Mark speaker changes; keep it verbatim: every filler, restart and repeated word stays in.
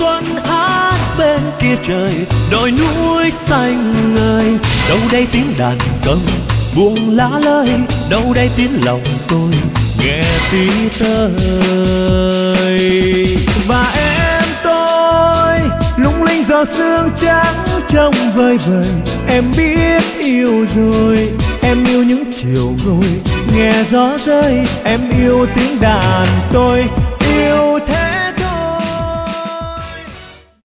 Speaker 1: xuân hát bên kia trời, đồi núi xanh ngời. Đâu đây tiếng đàn cầm buông lá lơi, đâu đây tiếng lòng tôi nghe tí tơi. Và em tôi lung linh giọt sương trắng trông vơi vời. Em biết yêu rồi, em yêu những chiều rồi nghe gió rơi. Em yêu tiếng đàn tôi